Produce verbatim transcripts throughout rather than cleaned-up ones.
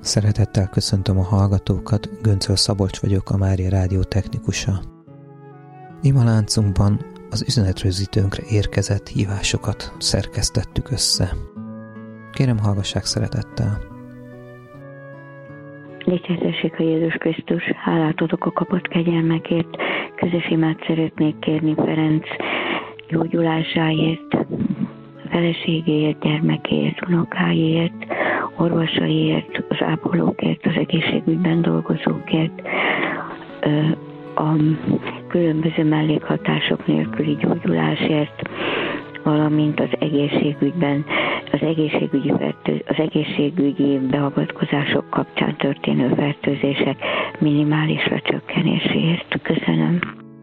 Szeretettel köszöntöm a hallgatókat, Göncöl Szabolcs vagyok, a Mária Rádió technikusa. Ima láncunkban az üzenetrögzítőnkre érkezett hívásokat szerkesztettük össze. Kérem, hallgassák szeretettel. Dicsértessék a Jézus Krisztus, hálát adok a kapott kegyelmekért, közös imát szeretnék kérni Ferenc gyógyulásáért, feleségéért, gyermekéért, unokáért, orvosaiért, az ápolókért, az egészségügyben dolgozókért, a különböző mellékhatások nélküli gyógyulásért, valamint az egészségügyben, az egészségügyi, fertőz, az egészségügyi beavatkozások kapcsán történő fertőzések minimálisra csökkenéséért. Köszönöm.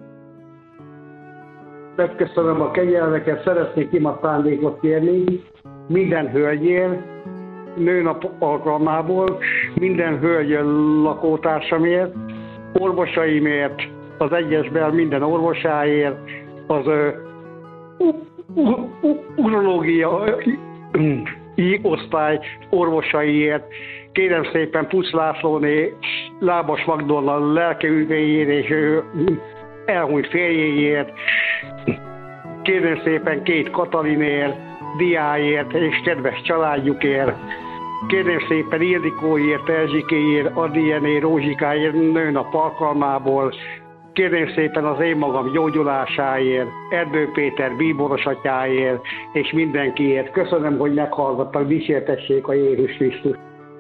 Megköszönöm a kegyelmeket, szeretnék ima szándékot kérni minden hölgyért, nőnap alkalmából, minden hölgy lakótársamért, orvosaimért, az egyesben minden orvosáért, az urológiai osztály orvosaiért, kérem szépen Pusz Lászlóné, Lábas Magdolna lelkeügyéért és elhunyt férjéért, kérem szépen Két Katalinért, Diáért és kedves családjukért, kérem szépen Ildikóért, Erzsikéért, Adiené, Rózsikáért nőnap alkalmából, kérem szépen az én magam gyógyulásáért, Erdő Péter bíboros atyáért, és mindenkiért. Köszönöm, hogy meghallgattak, dicsértessék a Jézus Krisztus.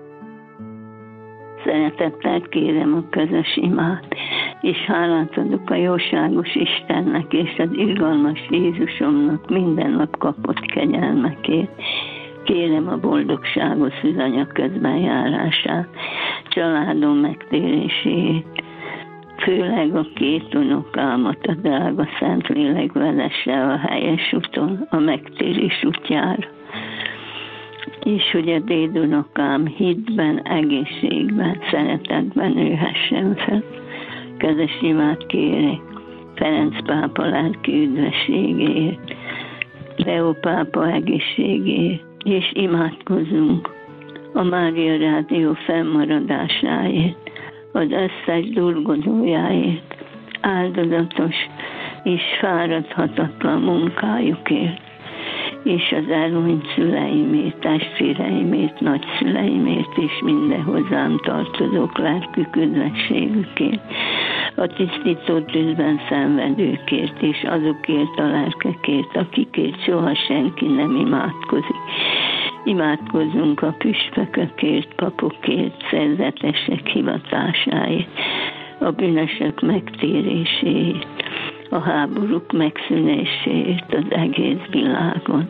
Szeretettel kérem a közös imát, és hálát adok a jóságos Istennek és az irgalmas Jézusomnak minden nap kapott kegyelmekért. Kérem a boldogságos szűzanya közben járását, családom megtérését, főleg a két unokámat a drága Szentlélek vezesse a helyes úton, a megtérés útjára. És hogy a dédunokám hitben, egészségben, szeretetben nőhessen fel. Közös imát kérek Ferenc pápa lelki üdvességéért, Leó pápa egészségéért, és imádkozunk a Mária Rádió fennmaradásáért, az összes dolgozójáért, áldozatos és fáradhatatlan munkájukért, és az elhunyt szüleimért, testvéreimért, nagyszüleimért, és minden hozzám tartozók lelkük üdvességükért, a tisztító tűzben szenvedőkért, és azokért a lelkekért, akikért soha senki nem imádkozik. Imádkozzunk a püspökökért, papokért, szerzetesek hivatásáért, a bűnösök megtéréséért, a háborúk megszűnéséért az egész világon.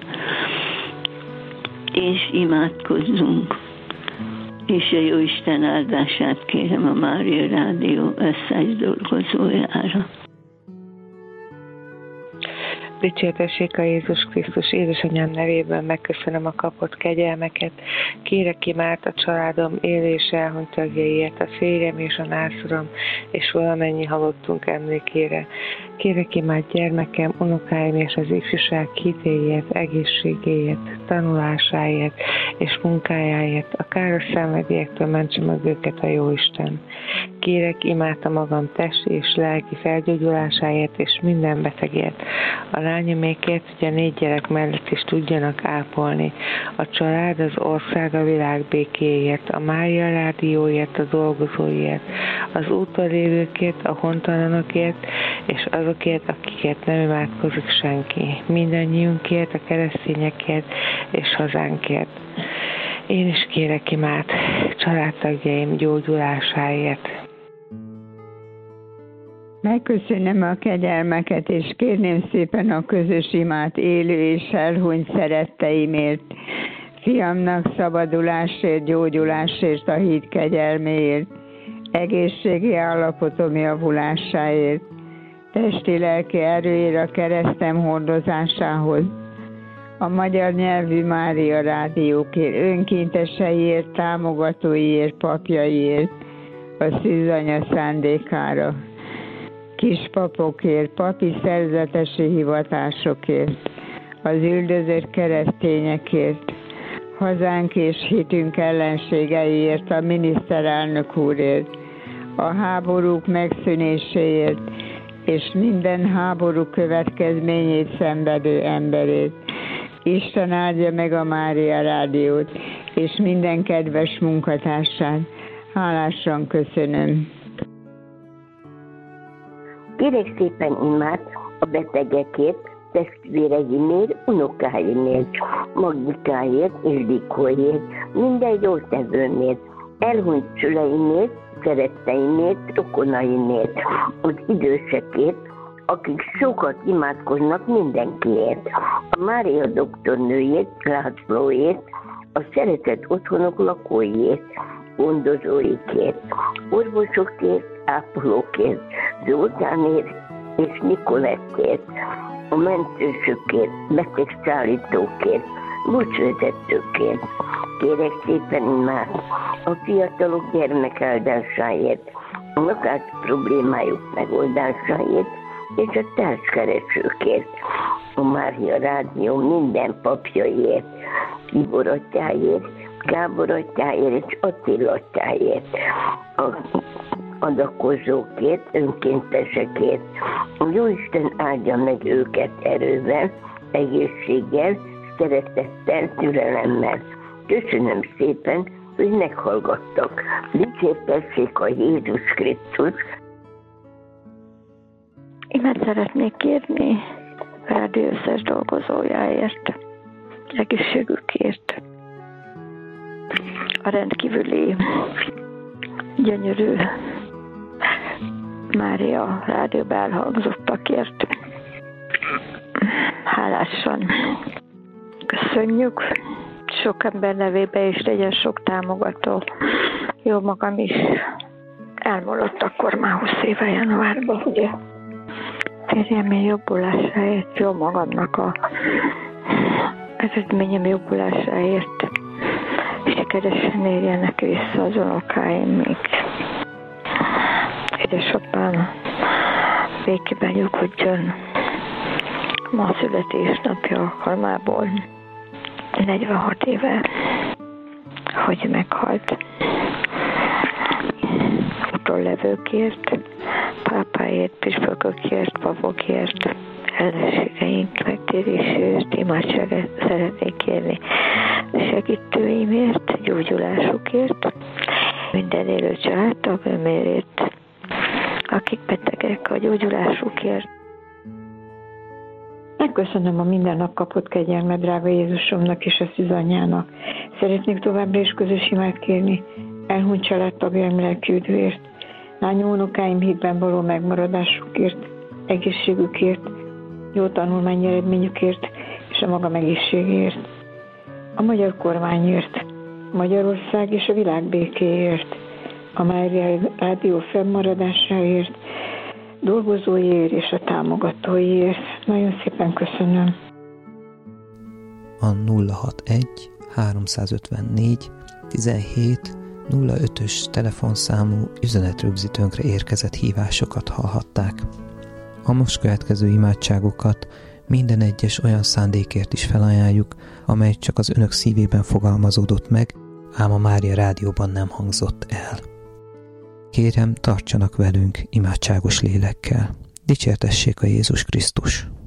És imádkozzunk, és a Jóisten áldását kérem a Mária Rádió összes dolgozójára. Dicsértessék a Jézus Krisztus, édesanyám nevében megköszönöm a kapott kegyelmeket. Kérek imát a családom élő és elhunyt tagjaiért, a férjem és a nászorom, és valamennyi halottunk emlékére. Kérek imát gyermekem, unokáim és az ifjúság hitéért, egészségéért, tanulásáért és munkájáért, a káros szenvedélyektől mentse meg őket a Jóisten. Kérek imát a magam testi és lelki felgyógyulásáért és minden betegért, a lányomékért, hogy a négy gyerek mellett is tudjanak ápolni, a család, az ország, a világ békéért, a Mária Rádióért, a dolgozóért, az úton lévőkért, a hontalanokért, és azokért, akikért nem imádkozik senki, mindannyiunkért, a keresztényekért és hazánkért. Én is kérek imát családtagjaim gyógyulásáért. Megköszönöm a kegyelmeket, és kérném szépen a közös imát élő és elhunyt szeretteimért, fiamnak szabadulásért, gyógyulásért, a hit kegyelméért, egészségi állapotom javulásáért, testi-lelki erőért a keresztem hordozásához, a magyar nyelvű Mária Rádiókért, önkénteseiért, támogatóiért, papjaiért, a szűzanya szándékára, kispapokért, papi szerzetesi hivatásokért, az üldözött keresztényekért, hazánk és hitünk ellenségeiért, a miniszterelnök úrért, a háborúk megszűnéséért, és minden háború következményét szenvedő emberét. Isten áldja meg a Mária Rádiót, és minden kedves munkatársát. Hálásan köszönöm. Kérek szépen imát a betegekért, testvéreimért, unokáimért, Magdikáért, Ildikóért, minden jótevőmért, elhunyt szüleimért, szeretteimért, rokonaimért, az idősekért, akik sokat imádkoznak mindenkiért, a Mária doktornőjét, Lászlóért, a szeretett otthonok lakóiért, gondozóikért, orvosokért, ápolókért, Zoltánért és Nikolettért, a mentősökért, betegszállítókért, buszvezetőkért. Kérek szépen imád a fiatalok gyermekáldásáért, a lakás problémájuk megoldásáért és a társkeresőkért, a Mária Rádió minden papjaiért, Tibor atyáért, Gábor atyáért és Attila atyáért, a adakozókért, önkéntesekért. A Jóisten áldja meg őket erővel, egészséggel, szeretettel, türelemmel. Köszönöm szépen, hogy meghallgattak. Dicsértessék a Jézus Krisztus. Imát szeretnék kérni a rádió összes dolgozójáért, egészségükért, a rendkívüli, gyönyörű Mária rádióba elhangzottakért. Hálásan köszönjük. Sok ember nevébe is legyen sok támogató. Jó magam is elmúlott akkor már húsz éve januárban, ugye? Férjem jobbulásáért, jó magamnak a eredményem jobbulásáért. Sikeresen érjenek vissza az unokáim még. Édesapám békében nyugodjon. Ma születésnapja alkalmából negyvenhat éve, hogy meghalt. Utollevőkért, pápáért, püspökökért, papokért, ellenségeink megtéréséért, imádságot szeretnék kérni segítőimért, gyógyulásukért, minden élő családtagomért, akik betegek, a gyógyulásukért. Megköszönöm a minden nap kapott kegyelmet drága Jézusomnak és a szűzanyjának. Szeretnék továbbra is közös imát kérni elhunyt családtagjaim lelkiüdvért, lányom unokáim hitben való megmaradásukért, egészségükért, jó tanulmányi eredményükért és a magam egészségért, a magyar kormányért, Magyarország és a világ békéért, a Mária Rádió fennmaradásáért, dolgozóiért és a támogatóiért. Nagyon szépen köszönöm. A nulla hatvanegy háromszázötvennégy tizenhét nulla ötös telefonszámú üzenetrögzítőnkre érkezett hívásokat hallhatták. A most következő imádságokat minden egyes olyan szándékért is felajánljuk, amely csak az önök szívében fogalmazódott meg, ám a Mária Rádióban nem hangzott el. Kérem, tartsanak velünk imádságos lélekkel. Dicsértessék a Jézus Krisztus!